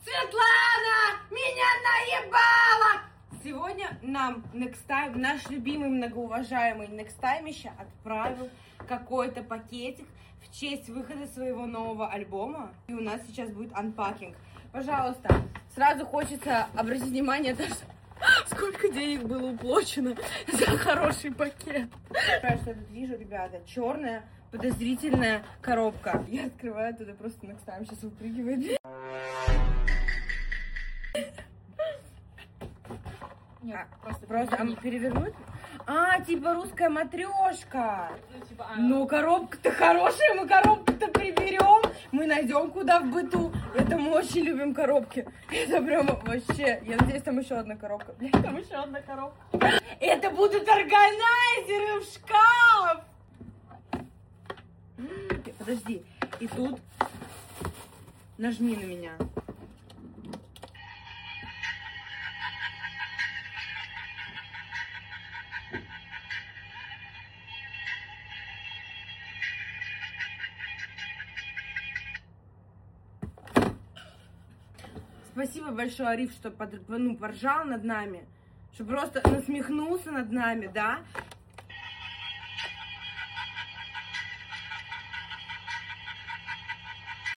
Светлана меня наебала! Сегодня нам Next Time, наш любимый, многоуважаемый Next Time отправил какой-то пакетик в честь выхода своего нового альбома. И у нас сейчас будет анпакинг. Пожалуйста, сразу хочется обратить внимание, сколько денег было уплачено за хороший пакет. Я что я тут вижу, ребята, черная подозрительная коробка. Я открываю, туда просто Next Time сейчас выпрыгивает. Нет, просто перевернуть? Типа русская матрешка. Ну, коробка-то хорошая, мы коробку-то приберем. Мы найдем куда в быту. Это мы очень любим коробки. Это прямо вообще. Я надеюсь, там еще одна коробка. Блин, там еще одна коробка. Это будут органайзеры в шкаф. Подожди. И тут нажми на меня. Спасибо большое, Ариф, что поржал над нами, что просто насмехнулся над нами, да?